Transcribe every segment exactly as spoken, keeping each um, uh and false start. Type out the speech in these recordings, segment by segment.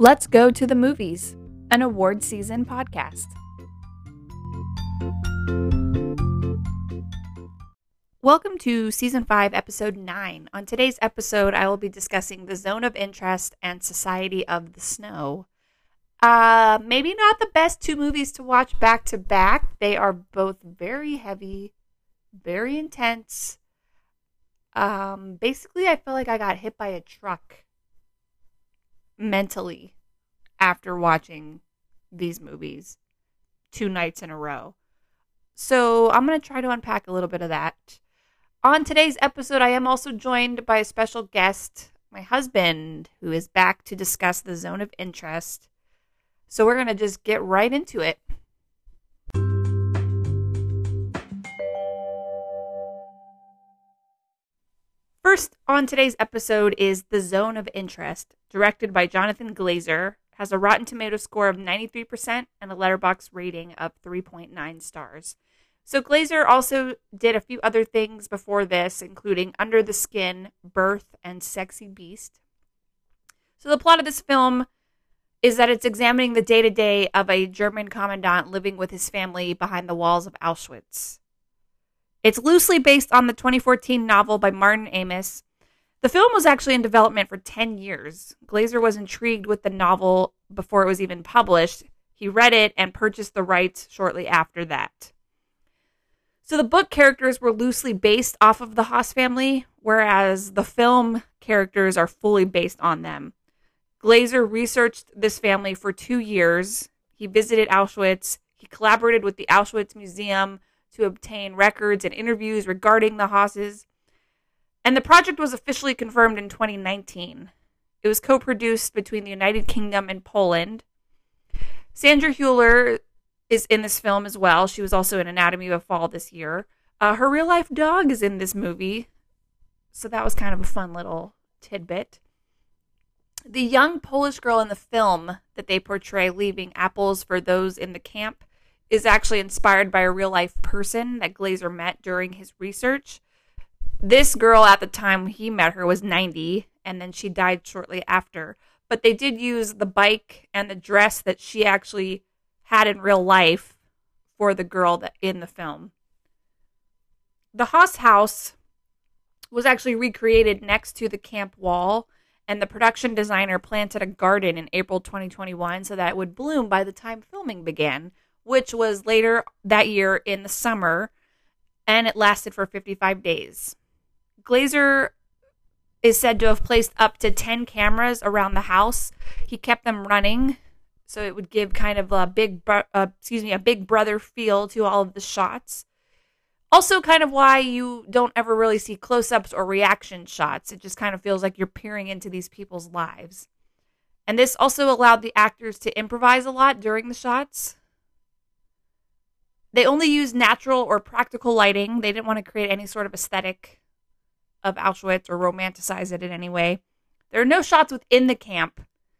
Let's Go to the Movies, an award season podcast. Welcome to Season five, Episode nine. On today's episode, I will be discussing The Zone of Interest and Society of the Snow. Uh, maybe not the best two movies to watch back to back. They are both very heavy, very intense. Um, basically, I feel like I got hit by a truck mentally after watching these movies two nights in a row. So I'm going to try to unpack a little bit of that. On today's episode, I am also joined by a special guest, my husband, who is back to discuss The Zone of Interest. So we're going to just get right into it. First on today's episode is The Zone of Interest, directed by Jonathan Glazer, has a Rotten Tomatoes score of ninety-three percent and a Letterboxd rating of three point nine stars. So Glazer also did a few other things before this, including Under the Skin, Birth, and Sexy Beast. So the plot of this film is that it's examining the day-to-day of a German commandant living with his family behind the walls of Auschwitz. It's loosely based on the twenty fourteen novel by Martin Amis. The film was actually in development for ten years. Glazer was intrigued with the novel before it was even published. He read it and purchased the rights shortly after that. So the book characters were loosely based off of the Haas family, whereas the film characters are fully based on them. Glazer researched this family for two years. He visited Auschwitz. He collaborated with the Auschwitz Museum to obtain records and interviews regarding the Haases. And the project was officially confirmed in twenty nineteen. It was co-produced between the United Kingdom and Poland. Sandra Hüller is in this film as well. She was also in Anatomy of a Fall this year. Uh, her real-life dog is in this movie, so that was kind of a fun little tidbit. The young Polish girl in the film that they portray leaving apples for those in the camp is actually inspired by a real-life person that Glazer met during his research. This girl at the time he met her was ninety, and then she died shortly after. But they did use the bike and the dress that she actually had in real life for the girl that in the film. The Haas house was actually recreated next to the camp wall, and the production designer planted a garden in April twenty twenty-one so that it would bloom by the time filming began, which was later that year in the summer, and it lasted for fifty-five days. Glazer is said to have placed up to ten cameras around the house. He kept them running, so it would give kind of a big, bro- uh, excuse me, a Big Brother feel to all of the shots. Also, kind of why you don't ever really see close-ups or reaction shots. It just kind of feels like you're peering into these people's lives. And this also allowed the actors to improvise a lot during the shots. They only used natural or practical lighting. They didn't want to create any sort of aesthetic of Auschwitz or romanticize it in any way. There are no shots within the camp.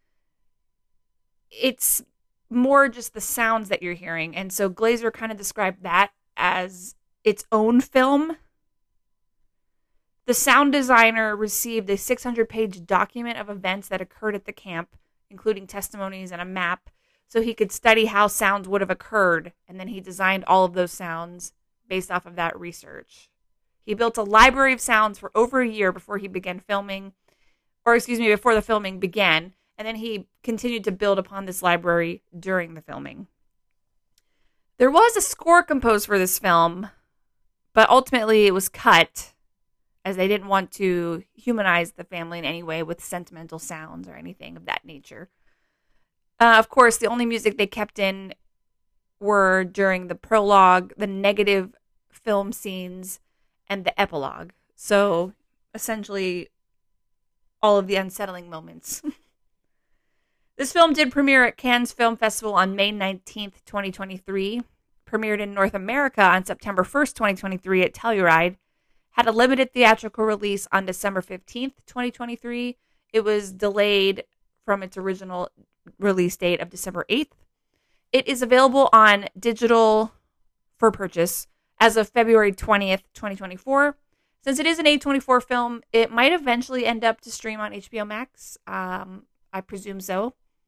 It's more just the sounds that you're hearing. And so Glazer kind of described that as its own film. The sound designer received a six hundred page document of events that occurred at the camp, including testimonies and a map, so he could study how sounds would have occurred, and then he designed all of those sounds based off of that research. He built a library of sounds for over a year before he began filming, or excuse me, before the filming began, and then he continued to build upon this library during the filming. There was a score composed for this film, but ultimately it was cut, as they didn't want to humanize the family in any way with sentimental sounds or anything of that nature. Uh, of course, the only music they kept in were during the prologue, the negative film scenes, and the epilogue. So, essentially, all of the unsettling moments. This film did premiere at Cannes Film Festival on May nineteenth, twenty twenty-three. Premiered in North America on September first, twenty twenty-three at Telluride. Had a limited theatrical release on December fifteenth, twenty twenty-three. It was delayed from its original release date of December eighth. It is available on digital for purchase as of February twentieth, twenty twenty-four. Since it is an A twenty-four film, it might eventually end up to stream on H B O Max. Um, I presume so.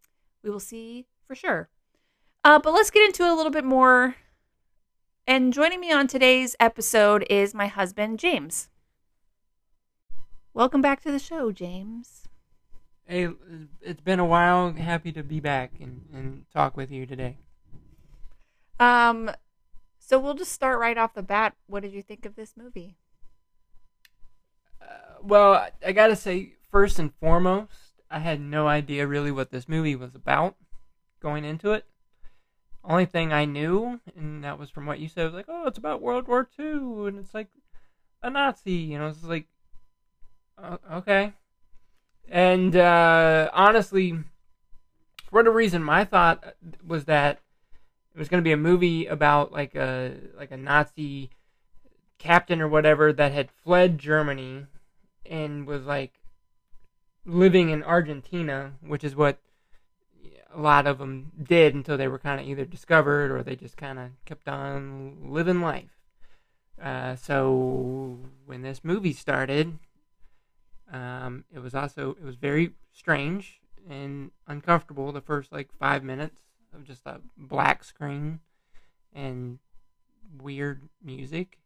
We will see for sure. Uh, but let's get into a little bit more. And joining me on today's episode is my husband, James. Welcome back to the show, James. Hey, it's been a while. Happy to be back and, and talk with you today. Um, so we'll just start right off the bat. What did you think of this movie? Uh, well, I gotta say, first and foremost, I had no idea really what this movie was about going into it. Only thing I knew, and that was from what you said, was like, oh, it's about World War Two, and it's like a Nazi, you know, it's like, uh, okay. And uh, honestly, for whatever reason, my thought was that it was going to be a movie about like a like a Nazi captain or whatever that had fled Germany and was like living in Argentina, which is what a lot of them did until they were kind of either discovered or they just kind of kept on living life. Uh, so when this movie started, um, it was also it was very strange and uncomfortable. The first like five minutes of just a black screen and weird music,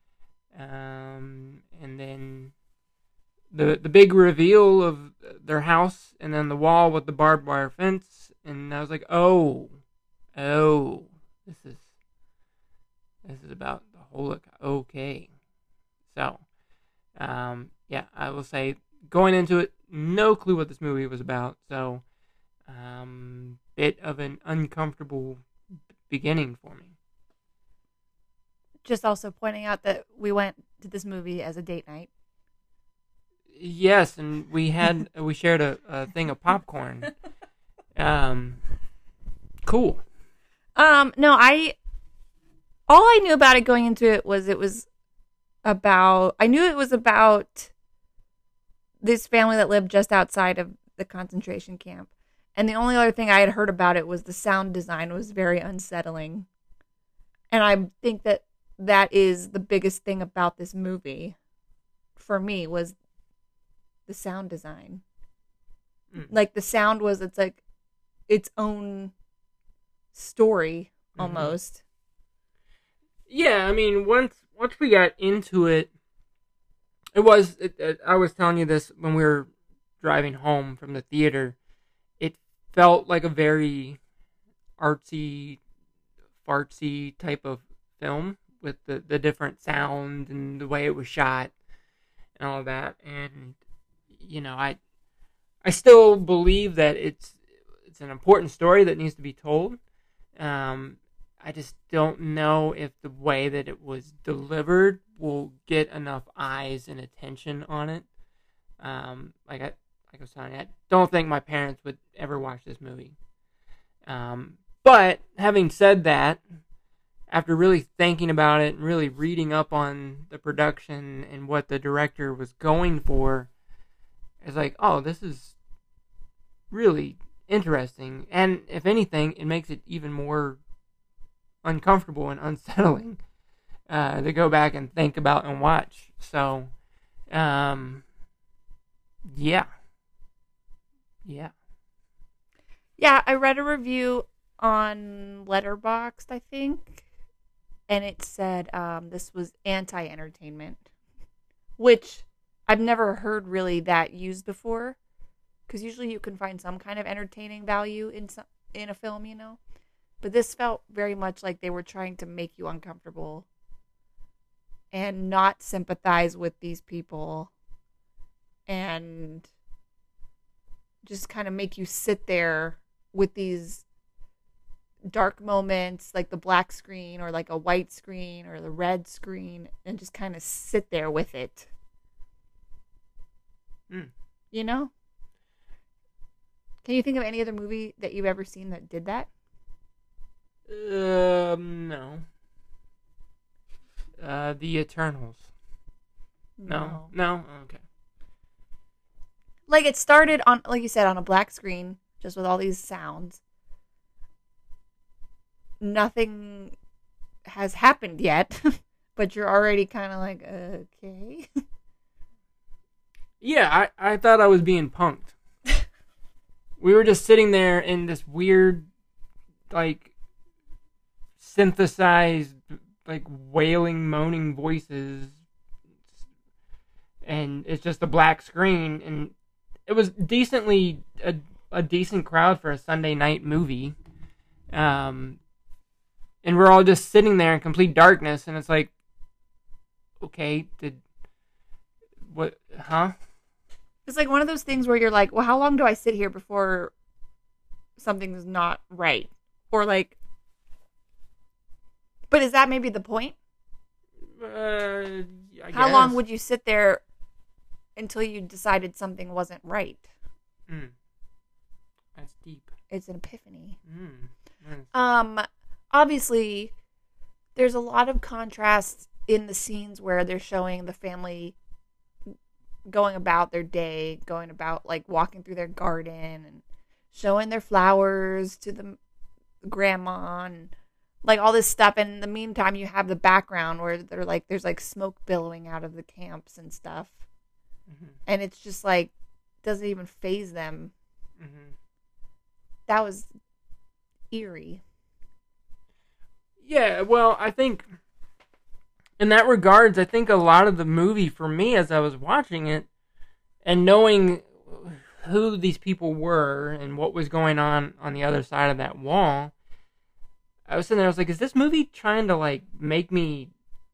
um, and then the the big reveal of their house, and then the wall with the barbed wire fence, and I was like, oh, oh, this is this is about the Holocaust. Okay, so, um, yeah, I will say, going into it, no clue what this movie was about, so, um, bit of an uncomfortable beginning for me. Just also pointing out that we went to this movie as a date night. Yes, and we had we shared a, a thing of popcorn. Um, cool. Um, no, I all I knew about it going into it was it was about I knew it was about this family that lived just outside of the concentration camp. And the only other thing I had heard about it was the sound design was very unsettling. And I think that that is the biggest thing about this movie for me was the sound design. Mm. Like the sound was, it's like its own story almost. Mm-hmm. Yeah, I mean, once once we got into it, it was, it, it, I was telling you this when we were driving home from the theater, it felt like a very artsy, fartsy type of film with the, the different sound and the way it was shot and all of that. And, you know, I I still believe that it's it's an important story that needs to be told. Um, I just don't know if the way that it was delivered will get enough eyes and attention on it. Um, like I like I was telling you, I don't think my parents would ever watch this movie. Um, but having said that, after really thinking about it and really reading up on the production and what the director was going for, it's like, oh, this is really interesting. And if anything, it makes it even more uncomfortable and unsettling uh, to go back and think about and watch. So, um, yeah. Yeah. Yeah, I read a review on Letterboxd, I think, and it said um, this was anti-entertainment, which I've never heard really that used before, because usually you can find some kind of entertaining value in some, in a film, you know, but this felt very much like they were trying to make you uncomfortable and not sympathize with these people and just kind of make you sit there with these dark moments, like the black screen or like a white screen or the red screen, and just kind of sit there with it. Mm. You know? Can you think of any other movie that you've ever seen that did that? Um, no. Uh, The Eternals. No. No? no? Okay. Like it started on, like you said, on a black screen, just with all these sounds. Nothing has happened yet, but you're already kind of like, okay. Yeah, I, I thought I was being punked. we were just sitting there in this weird, like, synthesized, like, wailing, moaning voices, and it's just a black screen, and it was decently a, a decent crowd for a Sunday night movie. Um, and we're all just sitting there in complete darkness, and it's like, okay, did what? Huh? It's like one of those things where you're like, well, how long do I sit here before something's not right? Or like, but is that maybe the point? Uh, I how guess. long would you sit there until you decided something wasn't right? Mm. That's deep. It's an epiphany. Mm. Nice. Um, obviously, there's a lot of contrast in the scenes where they're showing the family going about their day, going about like walking through their garden and showing their flowers to the grandma and like all this stuff. And in the meantime, you have the background where they're like, there's like smoke billowing out of the camps and stuff. Mm-hmm. And it's just like, doesn't even faze them. Mm-hmm. That was eerie. Yeah, well, I think in that regards, I think a lot of the movie for me as I was watching it and knowing who these people were and what was going on on the other side of that wall, I was sitting there, I was like, is this movie trying to like make me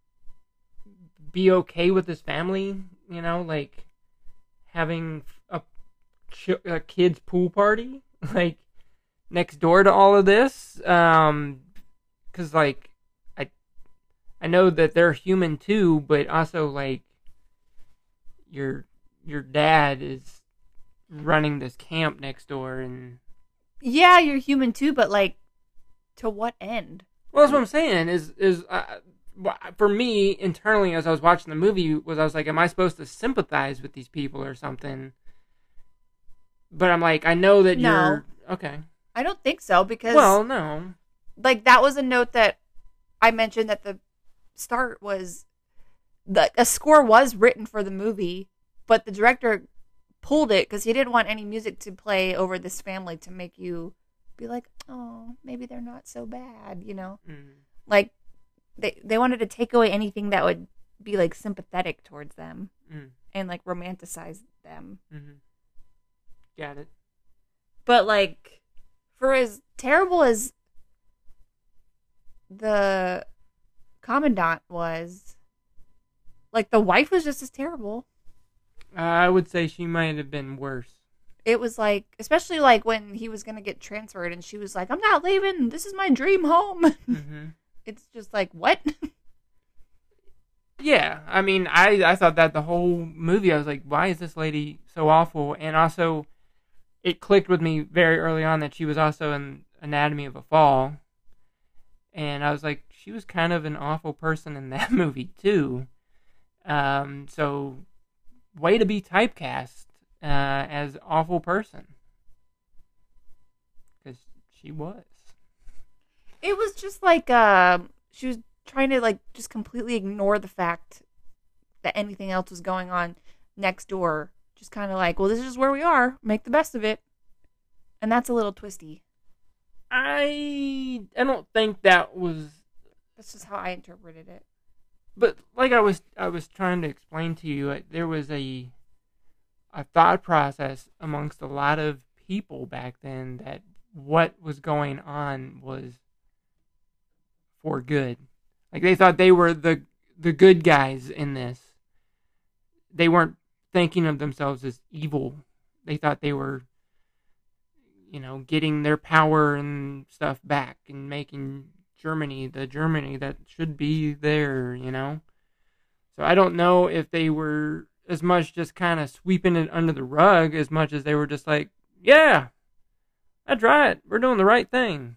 be okay with this family? You know, like having a, a kid's pool party, like next door to all of this? Um, cause like, I know that they're human too, but also like your your dad is running this camp next door, and yeah, you're human too, but like to what end? Well, that's what I'm saying. Is is uh, for me internally as I was watching the movie was I was like, am I supposed to sympathize with these people or something? But I'm like, I know that no. you're okay. I don't think so because well, no, like that was a note that I mentioned that the start was the a score was written for the movie, but the director pulled it because he didn't want any music to play over this family to make you be like, oh, maybe they're not so bad, you know? Mm-hmm. Like they they wanted to take away anything that would be like sympathetic towards them mm. and like romanticize them. Mm-hmm. Got it. But like for as terrible as the Commandant was, like the wife was just as terrible. Uh, I would say she might have been worse. It was like, especially like when he was gonna get transferred, and she was like, "I'm not leaving. This is my dream home." Mm-hmm. It's just like, what? Yeah, I mean, I I thought that the whole movie. I was like, why is this lady so awful? And also, it clicked with me very early on that she was also in Anatomy of a Fall, and I was like, she was kind of an awful person in that movie too. Um, so way to be typecast uh, as awful person, because she was. It was just like uh, she was trying to like just completely ignore the fact that anything else was going on next door. Just kind of like, well, this is where we are. Make the best of it, and that's a little twisty. I I don't think that was. That's just how I interpreted it. But like I was I was trying to explain to you, there was a a thought process amongst a lot of people back then that what was going on was for good. Like they thought they were the the good guys in this. They weren't thinking of themselves as evil. They thought they were, you know, getting their power and stuff back and making Germany the Germany that should be there, you know? So I don't know if they were as much just kind of sweeping it under the rug as much as they were just like, yeah, that's right. We're doing the right thing.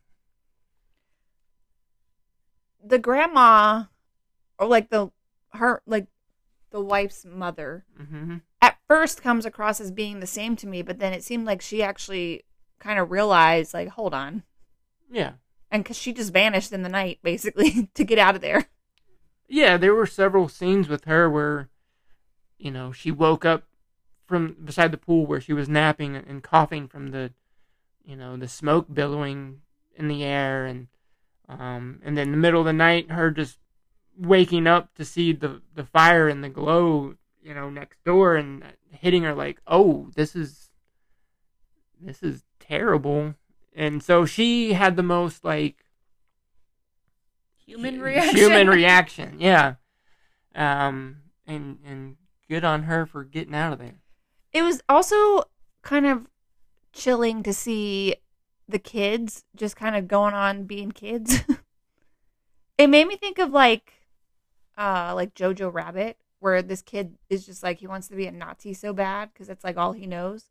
The grandma, or like the, her, like the wife's mother, mm-hmm. at first comes across as being the same to me, but then it seemed like she actually kind of realized, like, hold on. Yeah. And because she just vanished in the night, basically, to get out of there. Yeah, there were several scenes with her where, you know, she woke up from beside the pool where she was napping and coughing from the you know, the smoke billowing in the air, and um, and then in the middle of the night, her just waking up to see the, the fire and the glow, you know, next door, and hitting her like, oh, this is this is terrible. And so she had the most like human reaction. Human reaction, yeah. Um, and and good on her for getting out of there. It was also kind of chilling to see the kids just kind of going on being kids. It made me think of like uh like Jojo Rabbit, where this kid is just like he wants to be a Nazi so bad because it's like all he knows.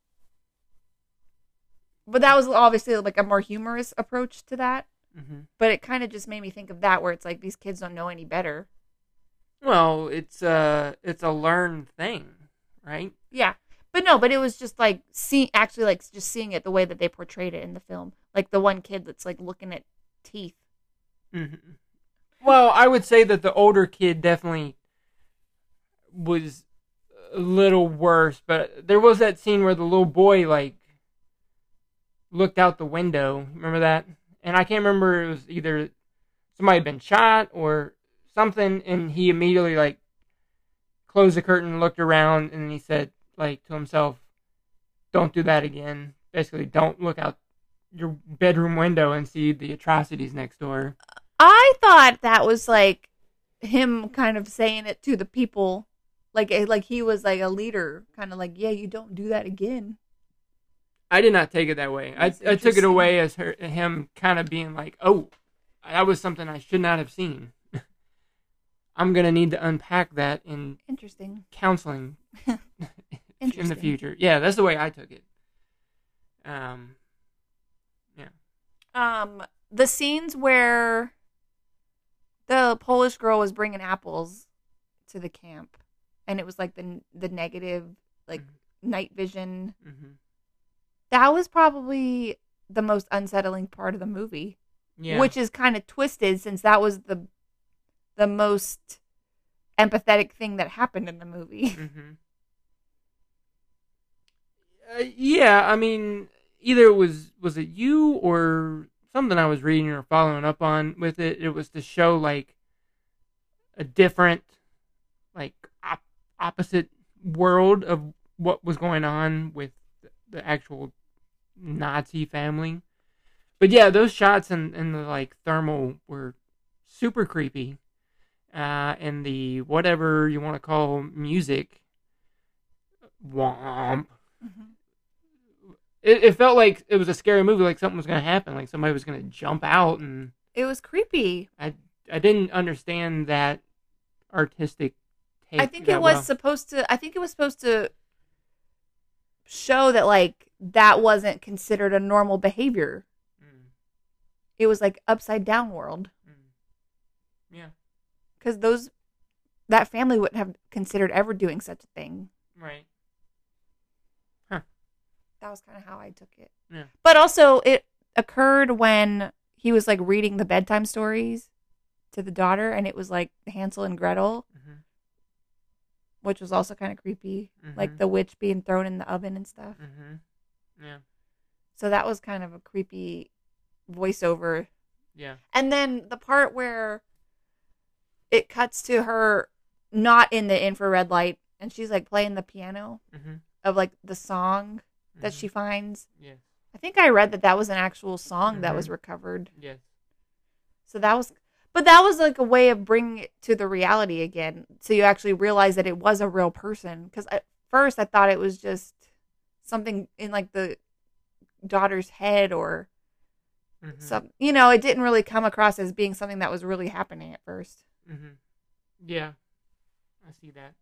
But that was obviously like a more humorous approach to that. Mm-hmm. But it kind of just made me think of that, where it's like these kids don't know any better. Well, it's a it's a learned thing, right? Yeah. But no, but it was just like see actually like just seeing it the way that they portrayed it in the film. Like the one kid that's like looking at teeth. Mm-hmm. Well, I would say that the older kid definitely was a little worse, but there was that scene where the little boy like looked out the window. Remember that? And I can't remember, it was either somebody had been shot or something, and he immediately like closed the curtain, looked around, and he said like to himself, "Don't do that again." Basically, don't look out your bedroom window and see the atrocities next door. I thought that was like him kind of saying it to the people, like like he was like a leader, kind of like, yeah, you don't do that again. I did not take it that way. I, I took it away as her, him kind of being like, oh, that was something I should not have seen. I'm going to need to unpack that in Interesting. counseling Interesting. in the future. Yeah, that's the way I took it. Um, yeah. Um, the scenes where the Polish girl was bringing apples to the camp, and it was like the the negative, like mm-hmm. night vision. Mm-hmm. That was probably the most unsettling part of the movie, yeah. Which is kind of twisted since that was the the most empathetic thing that happened in the movie. Mm-hmm. Uh, yeah, I mean, either it was was it you or something I was reading or following up on with it. It was to show like a different, like op- opposite world of what was going on with the actual Nazi family. But yeah, those shots in, in the like thermal were super creepy. Uh, and the whatever you want to call music, womp. Mm-hmm. It, it felt like it was a scary movie, like something was going to happen, like somebody was going to jump out, and it was creepy. I I didn't understand that artistic take. I think it was well. supposed to. I think it was supposed to show that like that wasn't considered a normal behavior. Mm. It was like upside down world. Mm. Yeah. Because those, that family wouldn't have considered ever doing such a thing. Right. Huh. That was kind of how I took it. Yeah. But also, it occurred when he was like reading the bedtime stories to the daughter, and it was like Hansel and Gretel, mm-hmm. which was also kind of creepy. Mm-hmm. Like the witch being thrown in the oven and stuff. Mm-hmm. Yeah. So that was kind of a creepy voiceover. Yeah. And then the part where it cuts to her not in the infrared light, and she's like playing the piano mm-hmm. of like the song mm-hmm. that she finds. Yes. I think I read that that was an actual song mm-hmm. that was recovered. Yes. So that was, but that was like a way of bringing it to the reality again. So you actually realize that it was a real person. Because at first I thought it was just something in like the daughter's head or mm-hmm. some, you know, it didn't really come across as being something that was really happening at first. Mm-hmm. Yeah, I see that.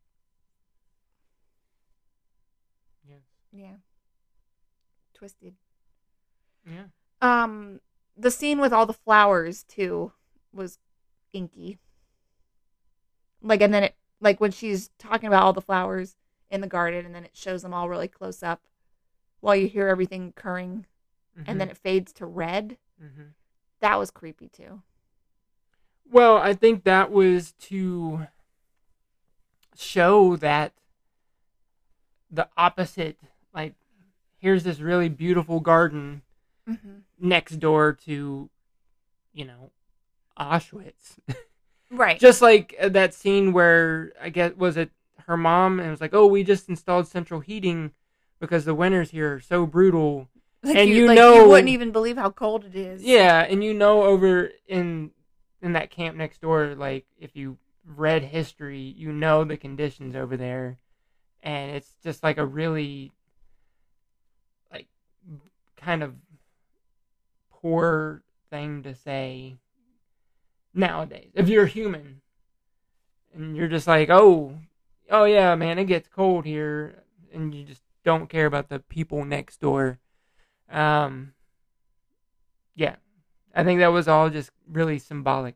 Yes. Yeah. Twisted. Yeah. Um, the scene with all the flowers too was inky. Like, and then it, like when she's talking about all the flowers in the garden, and then it shows them all really close up, while you hear everything occurring, mm-hmm. and then it fades to red. Mm-hmm. That was creepy too. Well, I think that was to show that the opposite, like here's this really beautiful garden Mm-hmm. next door to, you know, Auschwitz. Right. Just like that scene where, I guess, was it her mom? And it was like, oh, we just installed central heating because the winters here are so brutal. Like and you, you like know, you wouldn't even believe how cold it is. yeah, and you know, over in in that camp next door, like if you read history, you know the conditions over there, and it's just like a really, like, kind of poor thing to say nowadays. If you're human, and you're just like, oh, oh yeah, man, it gets cold here, and you just don't care about the people next door. Um, yeah, I think that was all just really symbolic.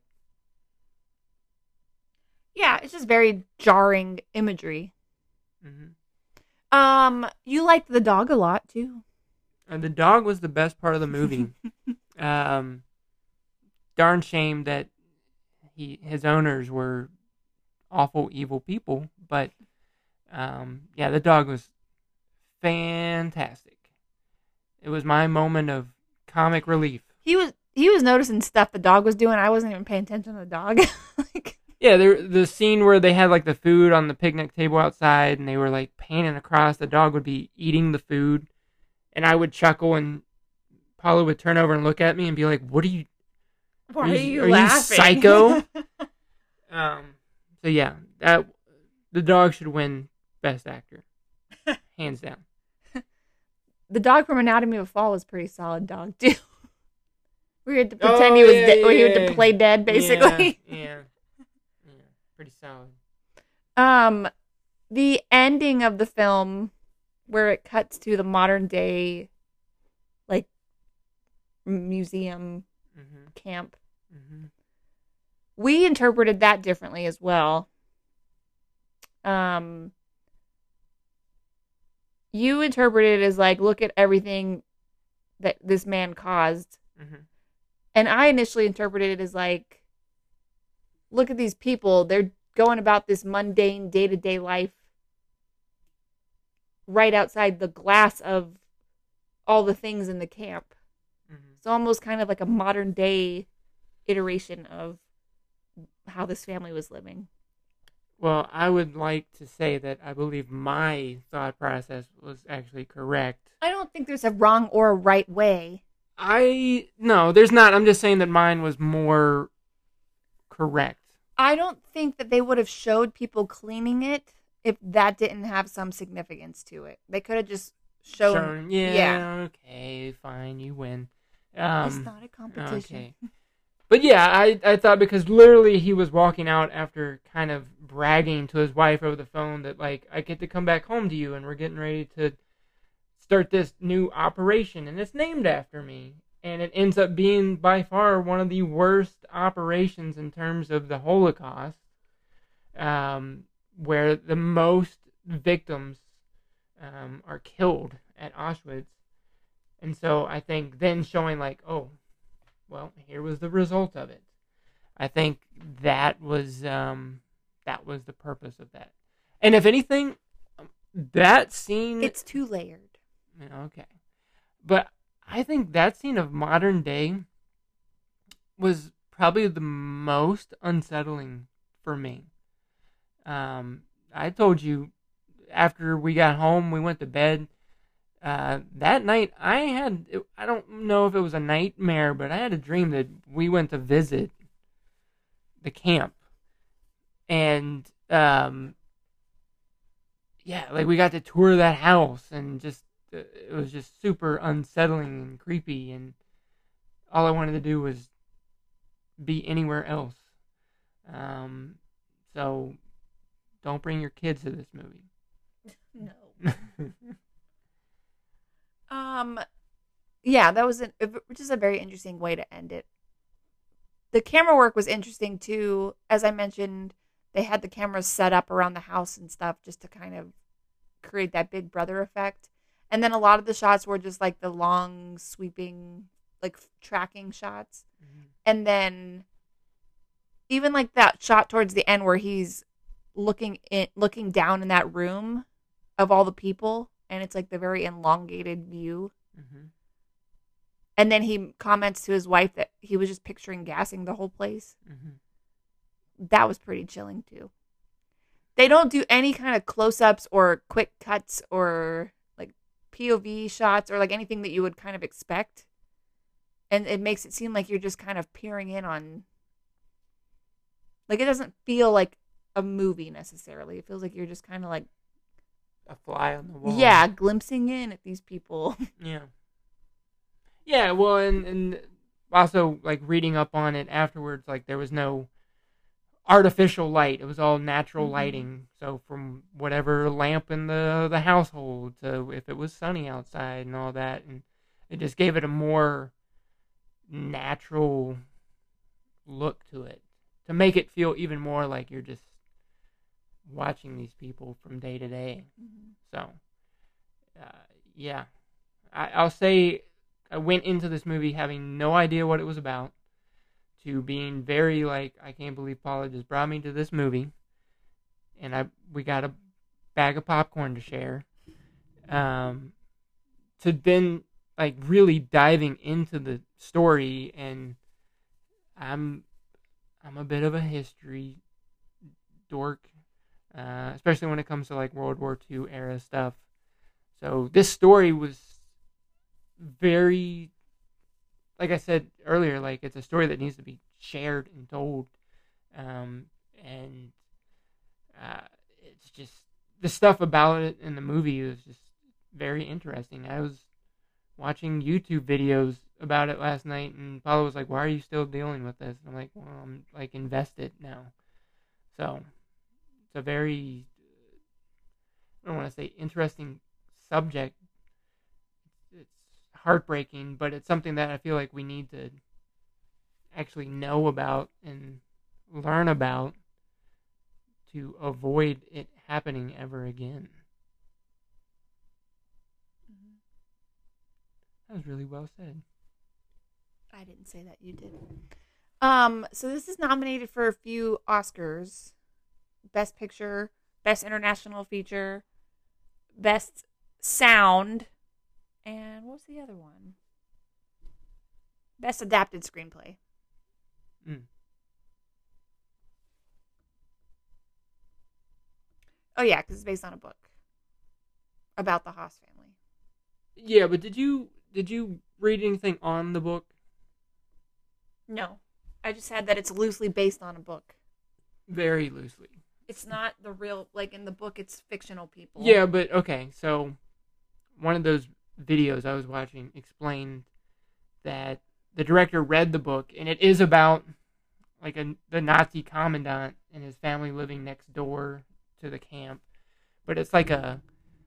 Yeah, it's just very jarring imagery. Mm-hmm. Um, you liked the dog a lot too. And the dog was the best part of the movie. um, darn shame that he his owners were awful, evil people. But um, yeah, the dog was fantastic. It was my moment of comic relief. He was he was noticing stuff the dog was doing. I wasn't even paying attention to the dog. Like, yeah, there the scene where they had like the food on the picnic table outside, and they were like panning across. The dog would be eating the food, and I would chuckle, and Paula would turn over and look at me and be like, "What are you? why are are you, you are laughing? you psycho?" um. So yeah, that the dog should win Best Actor, hands down. The dog from Anatomy of a Fall was a pretty solid dog too. We had to pretend Oh, he was yeah, de- we yeah. had to play dead, basically. Yeah, yeah, yeah, pretty solid. Um, the ending of the film, where it cuts to the modern day, like, museum Mm-hmm. camp, Mm-hmm. we interpreted that differently as well. Um, you interpreted it as like, look at everything that this man caused. Mm-hmm. And I initially interpreted it as like, look at these people. They're going about this mundane day-to-day life right outside the glass of all the things in the camp. Mm-hmm. It's almost kind of like a modern day iteration of how this family was living. Well, I would like to say that I believe my thought process was actually correct. I don't think there's a wrong or a right way. I no, there's not. I'm just saying that mine was more correct. I don't think that they would have showed people cleaning it if that didn't have some significance to it. They could have just shown. Shown, yeah, yeah. Okay, fine, you win. Um, It's not a competition. Okay. But yeah, I, I thought because literally he was walking out after kind of bragging to his wife over the phone that, like, I get to come back home to you and we're getting ready to start this new operation and it's named after me. And it ends up being by far one of the worst operations in terms of the Holocaust, um, where the most victims um, are killed at Auschwitz. And so I think then showing like, oh, well, here was the result of it. I think that was um, that was the purpose of that. And if anything, that scene... It's too layered. Okay. But I think that scene of modern day was probably the most unsettling for me. Um, I told you, after we got home, we went to bed. Uh, that night, I had, I don't know if it was a nightmare, but I had a dream that we went to visit the camp. And, um, yeah, like we got to tour that house and just, uh, it was just super unsettling and creepy. And all I wanted to do was be anywhere else. Um, so don't bring your kids to this movie. No. Um, yeah, that was an, which is a very interesting way to end it. The camera work was interesting too. As I mentioned, they had the cameras set up around the house and stuff just to kind of create that Big Brother effect. And then a lot of the shots were just like the long, sweeping, like tracking shots. Mm-hmm. And then even like that shot towards the end where he's looking in, looking down in that room of all the people. and it's like the very elongated view. Mm-hmm. And then he comments to his wife that he was just picturing gassing the whole place. Mm-hmm. That was pretty chilling too. They don't do any kind of close-ups or quick cuts or like P O V shots or like anything that you would kind of expect. And it makes it seem like you're just kind of peering in on, like, it doesn't feel like a movie necessarily. It feels like you're just kind of like a fly on the wall. Yeah, glimpsing in at these people. Yeah. Yeah, well, and, and also, like, reading up on it afterwards, like, there was no artificial light. It was all natural mm-hmm. lighting. So from whatever lamp in the, the household to if it was sunny outside and all that. And it just gave it a more natural look to it to make it feel even more like you're just watching these people from day to day. Mm-hmm. So, uh, yeah. I, I'll say I went into this movie having no idea what it was about, to being very like, I can't believe Paula just brought me to this movie, and I we got a bag of popcorn to share, um, to then like really diving into the story. And I'm I'm a bit of a history dork, uh, especially when it comes to like World War Two era stuff. So this story was very, like I said earlier, like it's a story that needs to be shared and told, um, and uh, it's just the stuff about it in the movie was just very interesting. I was watching YouTube videos about it last night, and Paula was like, "Why are you still dealing with this?" And I'm like, "Well, I'm like invested now." So it's a very, I don't want to say interesting subject. It's heartbreaking, but it's something that I feel like we need to actually know about and learn about to avoid it happening ever again. Mm-hmm. That was really well said. I didn't say that, you did. Um, so this is nominated for a few Oscars. Best Picture, Best International Feature, Best Sound, and what was the other one? Best Adapted Screenplay. Mm. Oh yeah, because it's based on a book about the Haas family. Yeah, but did you did you read anything on the book? No, I just had that it's loosely based on a book. Very loosely. It's not the real, like in the book, it's fictional people. Yeah, but okay, so one of those videos I was watching explained that the director read the book, and it is about like a, the Nazi commandant and his family living next door to the camp, but it's like a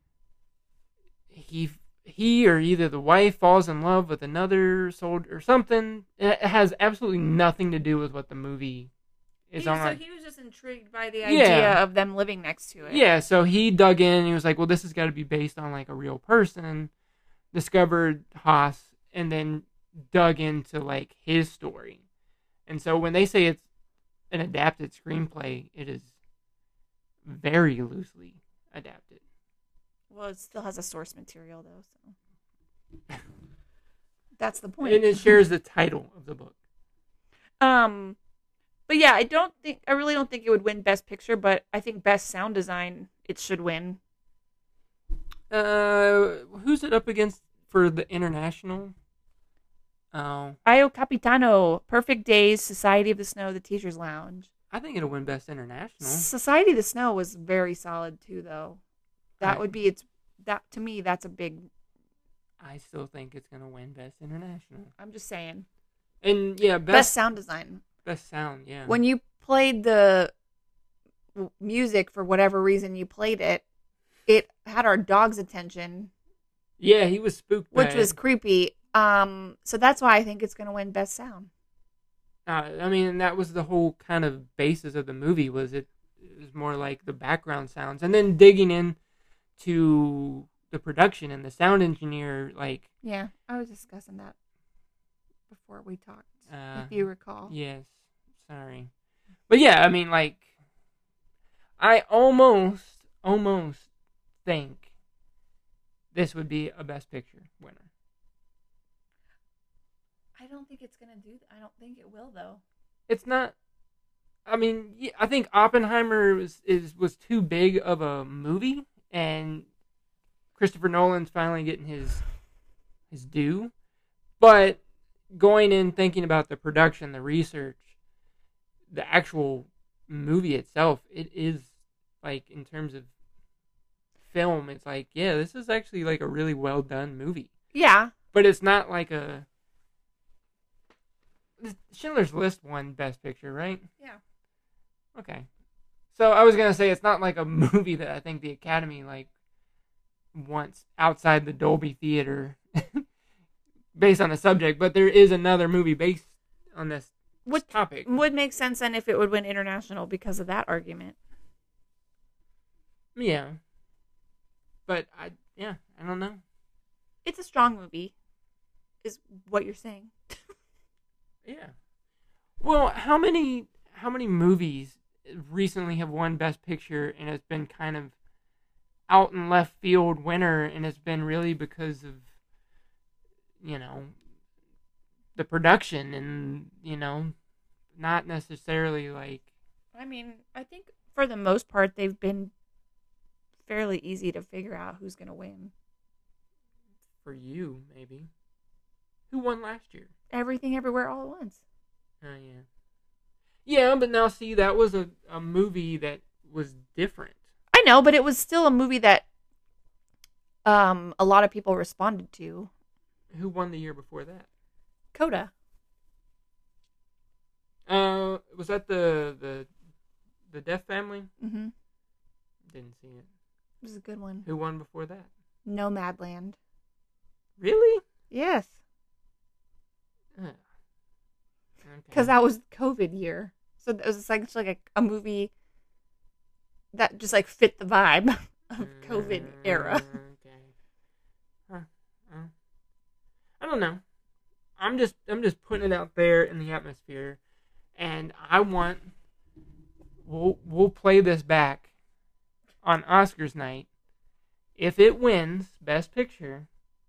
he he or either the wife falls in love with another soldier or something. It has absolutely nothing to do with what the movie is he, on. So he was just intrigued by the idea yeah. of them living next to it. Yeah, so he dug in and he was like, well, this has got to be based on like a real person, discovered Haas, and then dug into like his story. And so when they say it's an adapted screenplay, it is very loosely adapted. Well, it still has a source material though, so that's the point. And it shares the title of the book. Um, but yeah, I don't think I really don't think it would win Best Picture, but I think Best Sound Design it should win. Uh, who's it up against for the international? Oh, Io Capitano, Perfect Days, Society of the Snow, The Teacher's Lounge. I think it'll win Best International. Society of the Snow was very solid too, though. That I, would be it's that to me. That's a big. I still think it's gonna win Best International. I'm just saying. And yeah, best, best sound design. Best sound, yeah. When you played the music for whatever reason you played it, it had our dog's attention. Yeah, he was spooked, which was creepy. Um, so that's why I think it's gonna win Best Sound. Uh, I mean, that was the whole kind of basis of the movie. Was it, it was more like the background sounds, and then digging in to the production and the sound engineer. Like, yeah, I was discussing that before we talked, uh, if you recall. Yes, sorry, but yeah, I mean, like, I almost, almost think this would be a Best Picture winner. I don't think it's gonna do. I don't think it will though. It's not. I mean, yeah, I think Oppenheimer was is was too big of a movie, and Christopher Nolan's finally getting his his due. But going in thinking about the production, the research, the actual movie itself, it is like in terms of film, it's like, yeah, this is actually like a really well done movie. Yeah, but it's not like a Schindler's List won Best Picture, right? Yeah. Okay. So I was gonna say it's not like a movie that I think the Academy like wants outside the Dolby Theater based on the subject, but there is another movie based on this Would, topic. Would make sense then if it would win international because of that argument. Yeah. But I yeah, I don't know. It's a strong movie, is what you're saying. Yeah. Well, how many how many movies recently have won Best Picture and it's been kind of out in left field winner, and it's been really because of, you know, the production and, you know, not necessarily like... I mean, I think for the most part they've been fairly easy to figure out who's going to win. For you, maybe. Who won last year? Everything Everywhere All at Once. Oh, yeah. Yeah, but now see, that was a, a movie that was different. I know, but it was still a movie that um, a lot of people responded to. Who won the year before that? Coda. Uh, was that the the the Deaf Family? Mm-hmm. Didn't see it. It was a good one. Who won before that? Nomadland. Really? Yes. Uh, Because okay. that was COVID year. So it was like, like a, a movie that just like fit the vibe of COVID era. Okay. Huh. Uh, I don't know. I'm just I'm just putting it out there in the atmosphere, and I want we'll we'll play this back on Oscars night. If it wins Best Picture,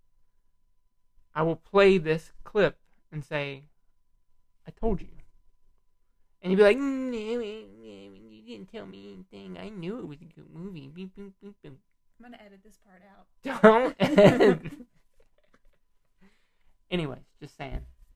I will play this clip and say, "I told you," and you'd be like, mm, "You didn't tell me anything. I knew it was a good movie." Beep, beep, beep, beep. I'm going to edit this part out. Don't edit. Anyways, just saying.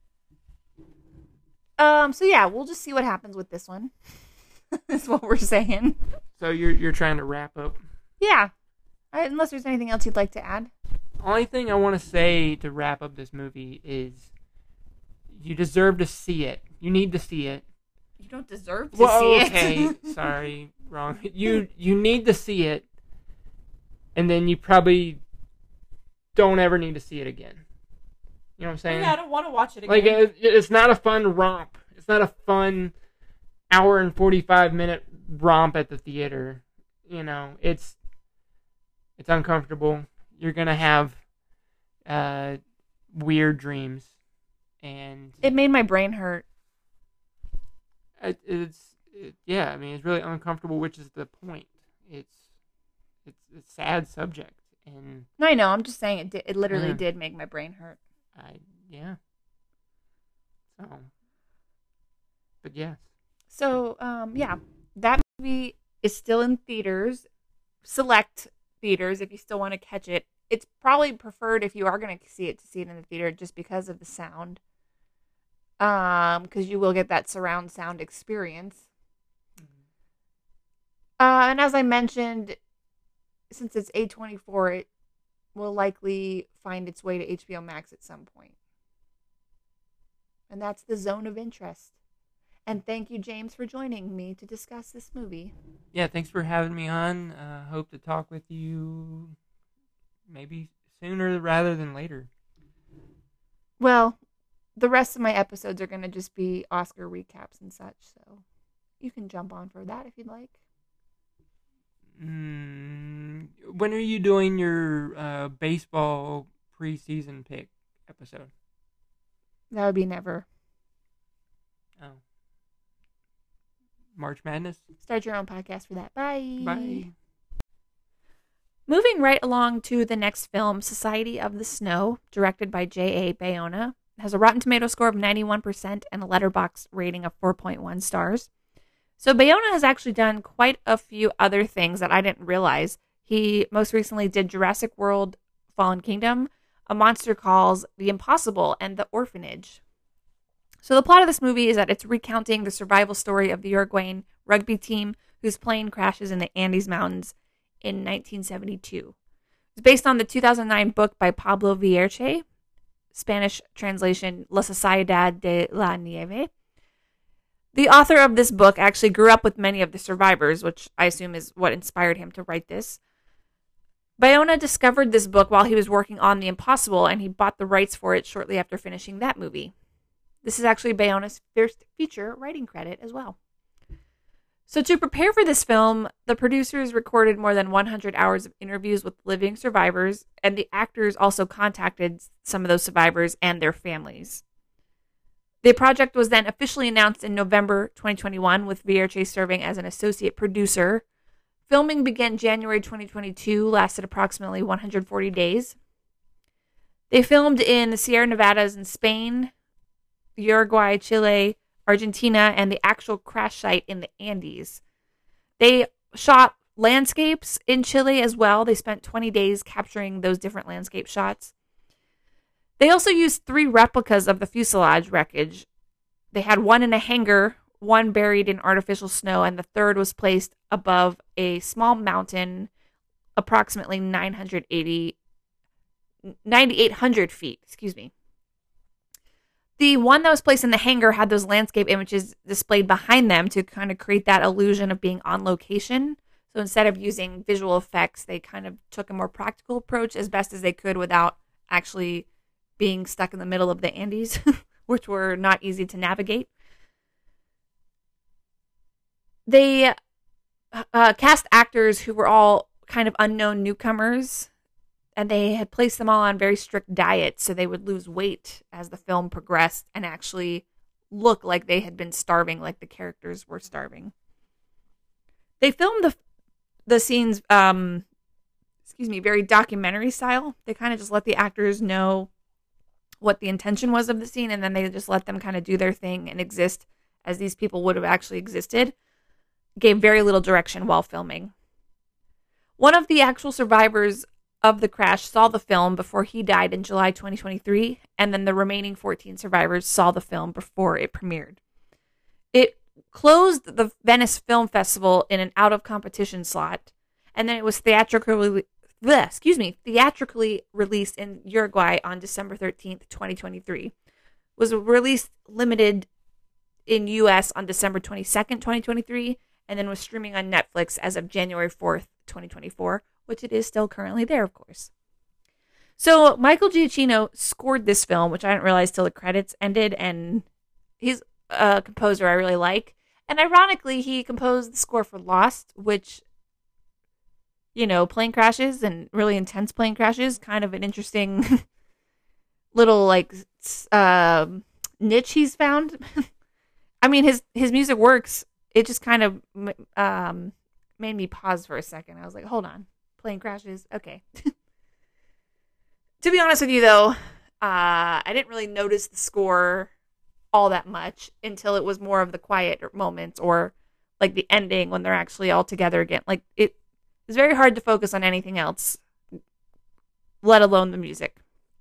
Um. So yeah, we'll just see what happens with this one. That's what we're saying. So you're you're trying to wrap up. Yeah. All right, unless there's anything else you'd like to add. Only thing I want to say to wrap up this movie is you deserve to see it. You need to see it. You don't deserve to well, see okay. it. Sorry, wrong. You you need to see it, and then you probably don't ever need to see it again. You know what I'm saying? Yeah, I don't want to watch it again. Like, it, it's not a fun romp. It's not a fun hour and forty-five minute romp at the theater. You know, it's it's uncomfortable. You're gonna have uh, weird dreams, and it made my brain hurt. it, it's it, yeah. I mean, it's really uncomfortable, which is the point. It's it's a sad subject, and No, I know. I'm just saying it. Did, it literally Yeah. did make my brain hurt. I yeah. So, but yes. So, um, yeah, that movie is still in theaters, select theaters if you still want to catch it. It's probably preferred if you are going to see it to see it in the theater just because of the sound. Um, because you will get that surround sound experience. Uh, and as I mentioned, since it's A twenty-four, it will likely find its way to H B O Max at some point. And that's The Zone of Interest. And thank you, James, for joining me to discuss this movie. Yeah, thanks for having me on. Uh, hope to talk with you maybe sooner rather than later. Well, the rest of my episodes are going to just be Oscar recaps and such, so you can jump on for that if you'd like. Mm, when are you doing your uh, baseball preseason pick episode? That would be never. Oh. March Madness? Start your own podcast for that. Bye. Bye. Moving right along to the next film, Society of the Snow, directed by J A. Bayona, has a Rotten Tomato score of ninety-one percent and a Letterboxd rating of four point one stars. So Bayona has actually done quite a few other things that I didn't realize. He most recently did Jurassic World: Fallen Kingdom, A Monster Calls, The Impossible, and The Orphanage. So the plot of this movie is that it's recounting the survival story of the Uruguayan rugby team whose plane crashes in the Andes Mountains in nineteen seventy-two. It's based on the two thousand nine book by Pablo Vierche, Spanish translation La Sociedad de la Nieve. The author of this book actually grew up with many of the survivors, which I assume is what inspired him to write this. Bayona discovered this book while he was working on The Impossible, and he bought the rights for it shortly after finishing that movie. This is actually Bayona's first feature writing credit as well. So to prepare for this film, the producers recorded more than one hundred hours of interviews with living survivors, and the actors also contacted some of those survivors and their families. The project was then officially announced in November twenty twenty-one, with Vierche serving as an associate producer. Filming began January twenty twenty-two, lasted approximately one hundred forty days. They filmed in the Sierra Nevadas in Spain, Uruguay, Chile, Argentina, and the actual crash site in the Andes. They shot landscapes in Chile as well. They spent twenty days capturing those different landscape shots. They also used three replicas of the fuselage wreckage. They had one in a hangar, one buried in artificial snow, and the third was placed above a small mountain, approximately nine hundred eighty, ninety-eight hundred feet, excuse me. The one that was placed in the hangar had those landscape images displayed behind them to kind of create that illusion of being on location. So instead of using visual effects, they kind of took a more practical approach as best as they could without actually being stuck in the middle of the Andes, which were not easy to navigate. They uh, cast actors who were all kind of unknown newcomers, and they had placed them all on very strict diets so they would lose weight as the film progressed and actually look like they had been starving, like the characters were starving. They filmed the the scenes, um, excuse me, very documentary style. They kind of just let the actors know what the intention was of the scene, and then they just let them kind of do their thing and exist as these people would have actually existed. Gave very little direction while filming. One of the actual survivors of the crash saw the film before he died in July twenty twenty-three, and then the remaining fourteen survivors saw the film before it premiered. It closed the Venice Film Festival in an out-of-competition slot, and then it was theatrically, bleh, excuse me, theatrically released in Uruguay on December thirteenth, twenty twenty-three. Was released limited in U S on December twenty-second, twenty twenty-three, and then was streaming on Netflix as of January fourth, twenty twenty-four, which it is still currently there, of course. So Michael Giacchino scored this film, which I didn't realize till the credits ended, and he's a composer I really like. And ironically, he composed the score for Lost, which, you know, plane crashes and really intense plane crashes, kind of an interesting little, like, uh, niche he's found. I mean, his, his music works. It just kind of um, made me pause for a second. I was like, hold on. Plane crashes? Okay. To be honest with you, though, uh, I didn't really notice the score all that much until it was more of the quiet moments or like the ending when they're actually all together again. Like, it it's very hard to focus on anything else, let alone the music.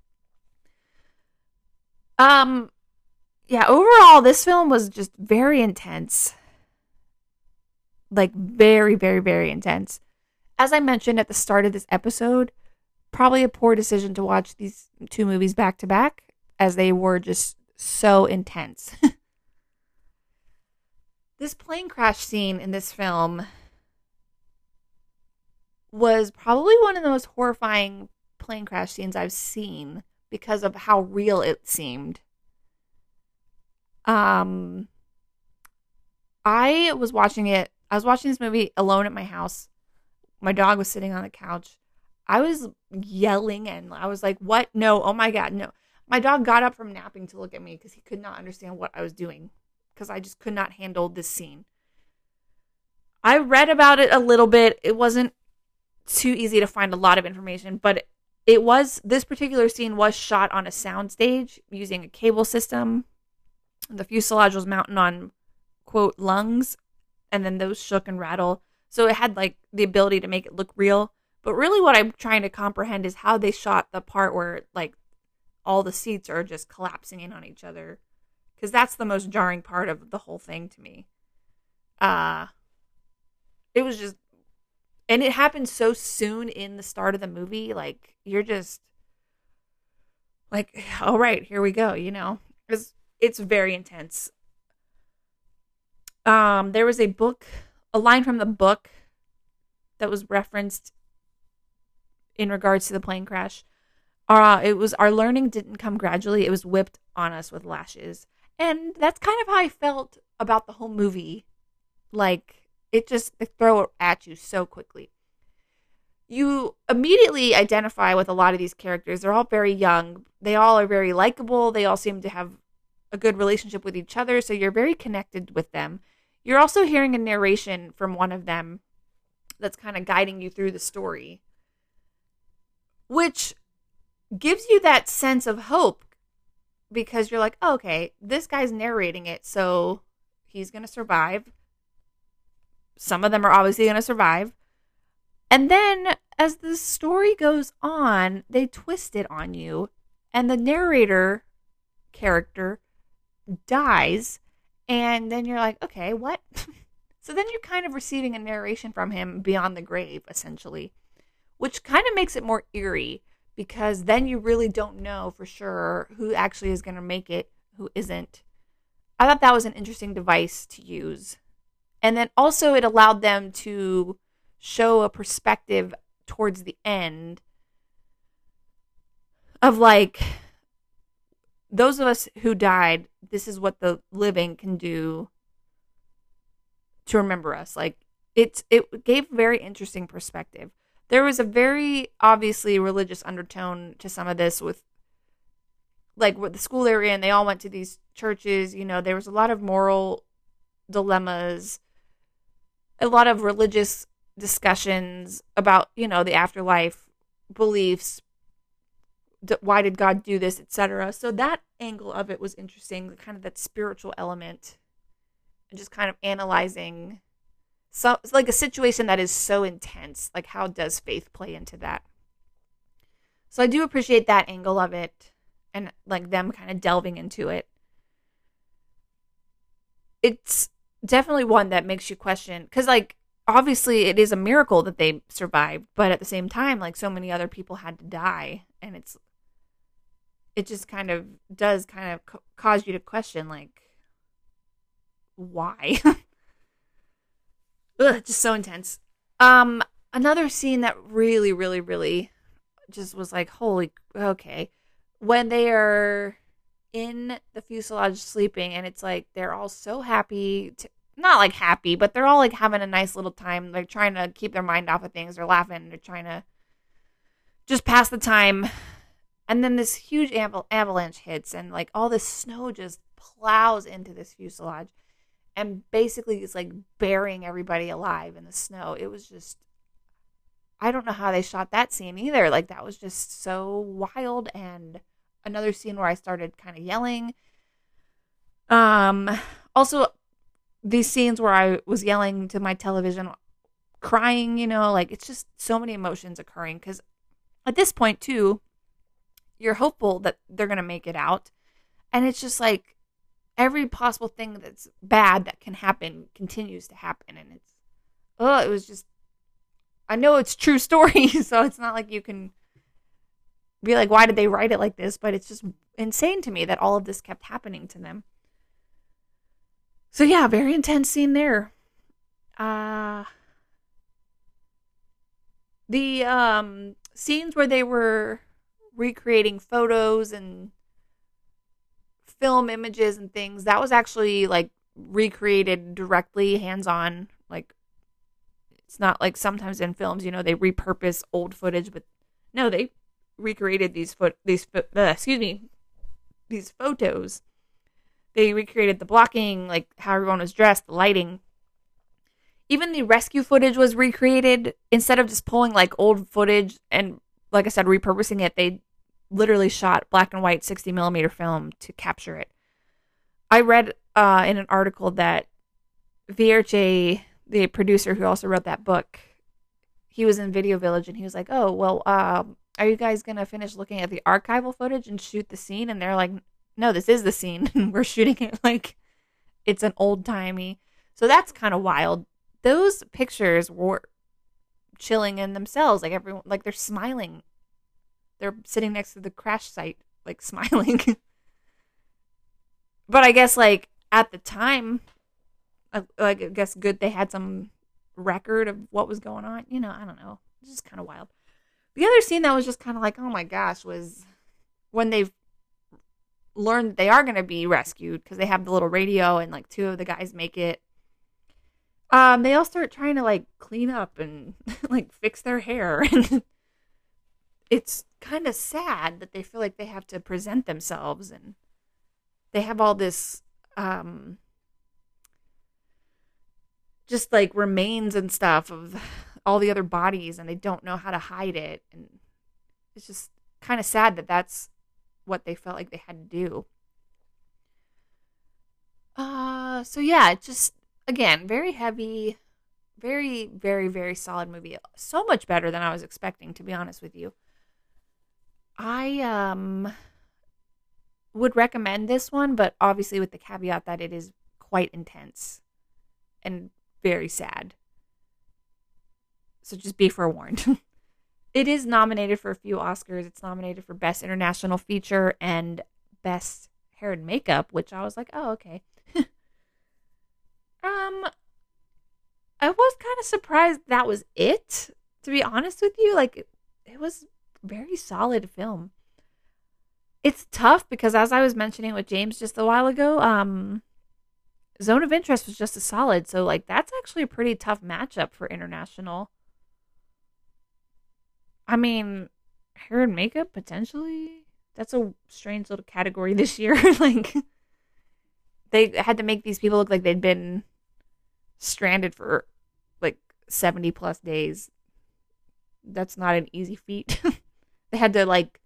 Um, yeah, overall, this film was just very intense. Like, very, very, very intense. As I mentioned at the start of this episode, probably a poor decision to watch these two movies back to back, as they were just so intense. This plane crash scene in this film was probably one of the most horrifying plane crash scenes I've seen because of how real it seemed. Um, I was watching it. I was watching this movie alone at my house. My dog was sitting on the couch. I was yelling and I was like, what? No. Oh my God. No. My dog got up from napping to look at me because he could not understand what I was doing because I just could not handle this scene. I read about it a little bit. It wasn't too easy to find a lot of information, but it was, this particular scene was shot on a soundstage using a cable system. The fuselage was mounted on, quote, lungs, and then those shook and rattled. So it had like the ability to make it look real. But really what I'm trying to comprehend is how they shot the part where like all the seats are just collapsing in on each other. Because that's the most jarring part of the whole thing to me. Uh, it was just, and it happened so soon in the start of the movie. Like, you're just like, all right, here we go, you know. It's, it's very intense. Um, there was a book, a line from the book that was referenced in regards to the plane crash. Uh, it was, our learning didn't come gradually. It was whipped on us with lashes. And that's kind of how I felt about the whole movie. Like, it just, they throw it at you so quickly. You immediately identify with a lot of these characters. They're all very young. They all are very likable. They all seem to have a good relationship with each other. So you're very connected with them. You're also hearing a narration from one of them that's kind of guiding you through the story, which gives you that sense of hope, because you're like, oh, okay, this guy's narrating it, so he's going to survive. Some of them are obviously going to survive. And then as the story goes on, they twist it on you, and the narrator character dies, and then you're like, okay, what? So then you're kind of receiving a narration from him beyond the grave, essentially, which kind of makes it more eerie, because then you really don't know for sure who actually is going to make it, who isn't. I thought that was an interesting device to use. And then also it allowed them to show a perspective towards the end of like, those of us who died, this is what the living can do to remember us. Like, it's, it gave very interesting perspective. There was a very obviously religious undertone to some of this, with like with the school they were in. They all went to these churches. You know, there was a lot of moral dilemmas, a lot of religious discussions about, you know, the afterlife, beliefs, d- why did God do this, et cetera. So that angle of it was interesting, kind of that spiritual element, and just kind of analyzing so, like a situation that is so intense. Like, how does faith play into that? So I do appreciate that angle of it, and like them kind of delving into it. It's definitely one that makes you question, because like obviously it is a miracle that they survived, but at the same time, like so many other people had to die, and it's it just kind of does kind of co- cause you to question, like, why? Ugh, just so intense. Um, another scene that really, really, really just was like, holy, okay. When they are in the fuselage sleeping, and it's like they're all so happy, to, not like happy, but they're all like having a nice little time. They're trying to keep their mind off of things. They're laughing. They're trying to just pass the time. And then this huge aval- avalanche hits, and like all this snow just plows into this fuselage. And basically it's like burying everybody alive in the snow. It was just, I don't know how they shot that scene either. Like, that was just so wild. And another scene where I started kind of yelling. Um, also, these scenes where I was yelling to my television, crying, you know, like, it's just so many emotions occurring. Because at this point, too, you're hopeful that they're going to make it out. And it's just like, every possible thing that's bad that can happen continues to happen. And it's, oh, it was just, I know it's true story, so it's not like you can be like, why did they write it like this? But it's just insane to me that all of this kept happening to them. So yeah, very intense scene there. Uh, the um, scenes where they were recreating photos and film images and things, that was actually like recreated directly, hands-on. Like, it's not like sometimes in films, you know, they repurpose old footage, but no, they recreated these foot these uh, excuse me these photos. They recreated the blocking, like how everyone was dressed, the lighting. Even the rescue footage was recreated. Instead of just pulling like old footage and, like I said, repurposing it, they literally shot black and white sixty millimeter film to capture it. I read uh, in an article that V H A, the producer who also wrote that book, he was in Video Village and he was like, oh, well, uh, are you guys going to finish looking at the archival footage and shoot the scene? And they're like, no, this is the scene. We're shooting it like it's an old-timey. So that's kind of wild. Those pictures were chilling in themselves. Like everyone, like they're smiling. They're sitting next to the crash site, like smiling. But I guess like at the time, I, like I guess good they had some record of what was going on. You know, I don't know. It's just kind of wild. The other scene that was just kind of like, oh my gosh, was when they've learned that they are going to be rescued because they have the little radio and like two of the guys make it. Um, they all start trying to like clean up and like fix their hair, and it's kind of sad that they feel like they have to present themselves, and they have all this um just like remains and stuff of all the other bodies, and they don't know how to hide it, and it's just kind of sad that that's what they felt like they had to do. Uh, so yeah, it just, again, very heavy, very, very, very solid movie. So much better than I was expecting, to be honest with you. I um would recommend this one, but obviously with the caveat that it is quite intense and very sad. So just be forewarned. It is nominated for a few Oscars. It's nominated for Best International Feature and Best Hair and Makeup, which I was like, oh, okay. um, I was kind of surprised that was it, to be honest with you. Like, it, it was a very solid film. It's tough because, as I was mentioning with James just a while ago, um, Zone of Interest was just as solid. So, like, that's actually a pretty tough matchup for international. I mean, hair and makeup, potentially. That's a strange little category this year. Like, they had to make these people look like they'd been stranded for, like, seventy plus days. That's not an easy feat. They had to, like,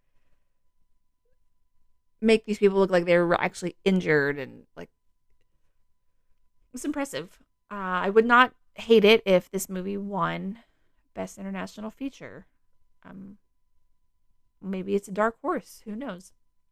make these people look like they were actually injured, and, like, it's impressive. Uh, I would not hate it if this movie won Best International Feature. Um, maybe it's a dark horse. Who knows?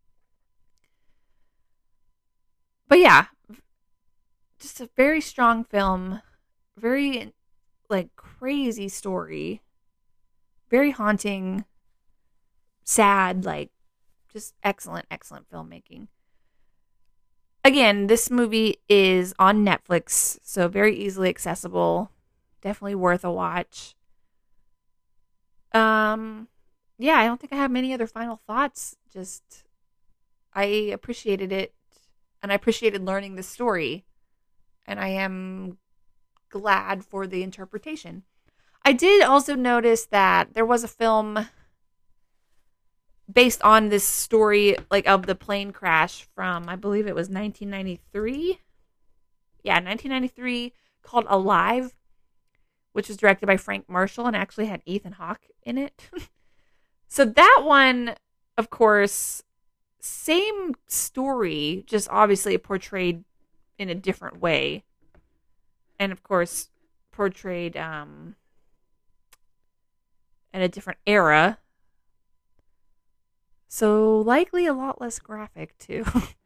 But yeah, just a very strong film. Very, like, crazy story. Very haunting. Sad. Like, just excellent, excellent filmmaking. Again, this movie is on Netflix, so very easily accessible. Definitely worth a watch. Um, yeah, I don't think I have many other final thoughts. Just, I appreciated it, and I appreciated learning the story, and I am glad for the interpretation. I did also notice that there was a film based on this story, like, of the plane crash from, I believe it was nineteen ninety-three. Yeah, nineteen ninety-three, called Alive, which was directed by Frank Marshall and actually had Ethan Hawke in it. So that one, of course, same story, just obviously portrayed in a different way. And, of course, portrayed um, in a different era. So likely a lot less graphic, too.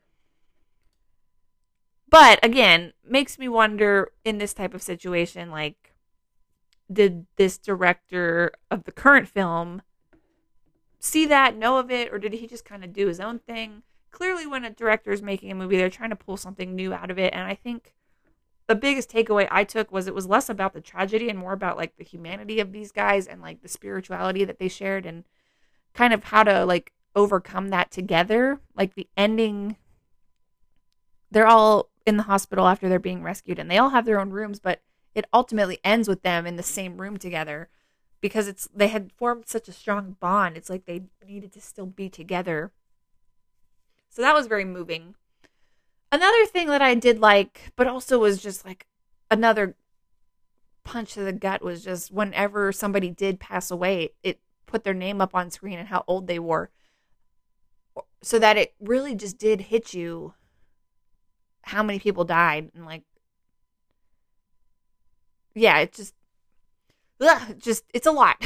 But, again, makes me wonder in this type of situation, like, did this director of the current film see that, know of it, or did he just kind of do his own thing? Clearly, when a director is making a movie, they're trying to pull something new out of it. And I think the biggest takeaway I took was it was less about the tragedy and more about, like, the humanity of these guys and, like, the spirituality that they shared and kind of how to, like, overcome that together. Like, the ending, they're all in the hospital after they're being rescued, and they all have their own rooms, but it ultimately ends with them in the same room together because it's they had formed such a strong bond. It's like they needed to still be together. So that was very moving. Another thing that I did like, but also was just like another punch to the gut was just whenever somebody did pass away, it put their name up on screen and how old they were. So that it really just did hit you how many people died. And like, yeah, it just, ugh, just, it's a lot.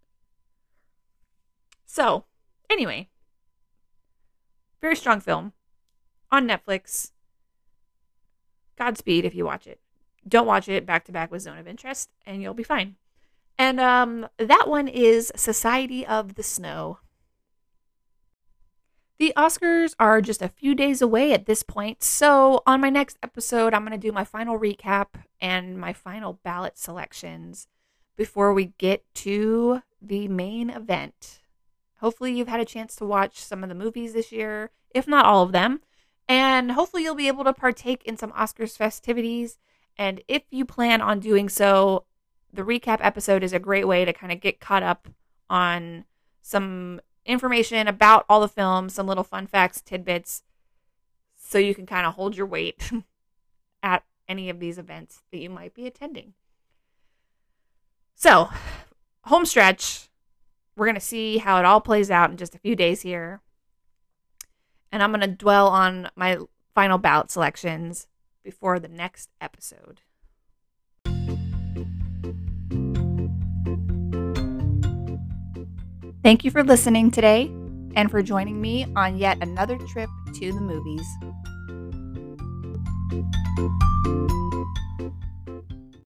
So, anyway, very strong film on Netflix. Godspeed if you watch it. Don't watch it back to back with Zone of Interest, and you'll be fine. And um, that one is Society of the Snow. The Oscars are just a few days away at this point, so on my next episode, I'm going to do my final recap and my final ballot selections before we get to the main event. Hopefully you've had a chance to watch some of the movies this year, if not all of them, and hopefully you'll be able to partake in some Oscars festivities. And if you plan on doing so, the recap episode is a great way to kind of get caught up on some information about all the films, some little fun facts, tidbits, so you can kind of hold your weight at any of these events that you might be attending. So, home stretch. We're going to see how it all plays out in just a few days here. And I'm going to dwell on my final ballot selections before the next episode. Thank you for listening today and for joining me on yet another trip to the movies.